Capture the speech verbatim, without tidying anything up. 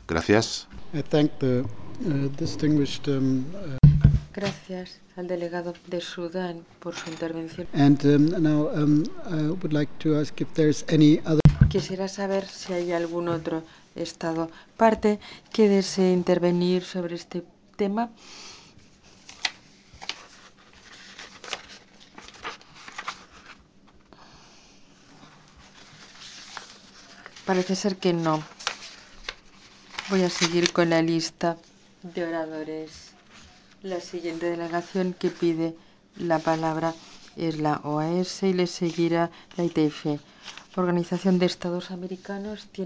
Gracias. I thank the uh, distinguished um, uh, Gracias al delegado de Sudán por su intervención. and um, now um, I would like to ask if there's any other. Quisiera saber si hay algún otro estado parte que desee intervenir sobre este tema. Parece ser que no. Voy a seguir con la lista de oradores. La siguiente delegación que pide la palabra es la O A S y le seguirá la I T F, Organización de Estados Americanos.